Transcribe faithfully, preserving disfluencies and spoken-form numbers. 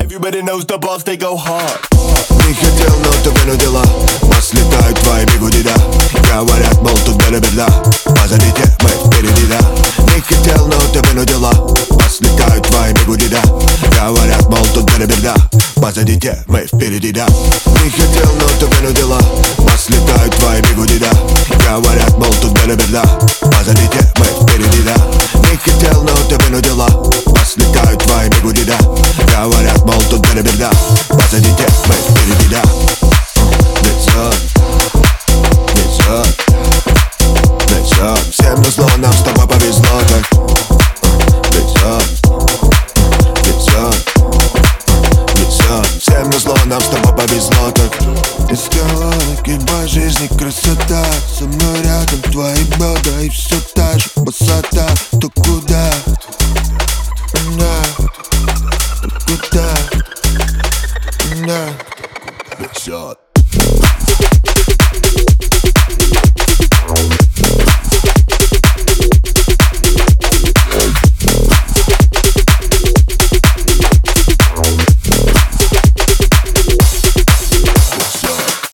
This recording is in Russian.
Everybody knows the boss, they go hard. Не хотел, но ты вынудила. Вас летают твои бигуди, да. Говорят, мол, тут беда-беда. Позади те, мы впереди, да. Не хотел, но ты вынудила. Вас летают твои бигуди, да. Говорят, мол, тут беда-беда. Позади те, мы впереди, да. Не хотел, но ты вынудила. Вас летают твои бигуди, да. Говорят, мол, тут беда-беда. Позади те, мы впереди, да. Не хотел, но ты вынудила. Вас летают твои бигуди, да. Говорят, мол, тут беда-беда. Позади те, мы впереди, да. Везет, везет, везет. Всем назло, нам с тобой повезло так. Везет, везет, везет. Всем назло, нам с тобой повезло так. Эскалатор, ибо жизни красота. Со мной рядом твои бедра и все та же высота. То куда? Да, куда? Да. Везет.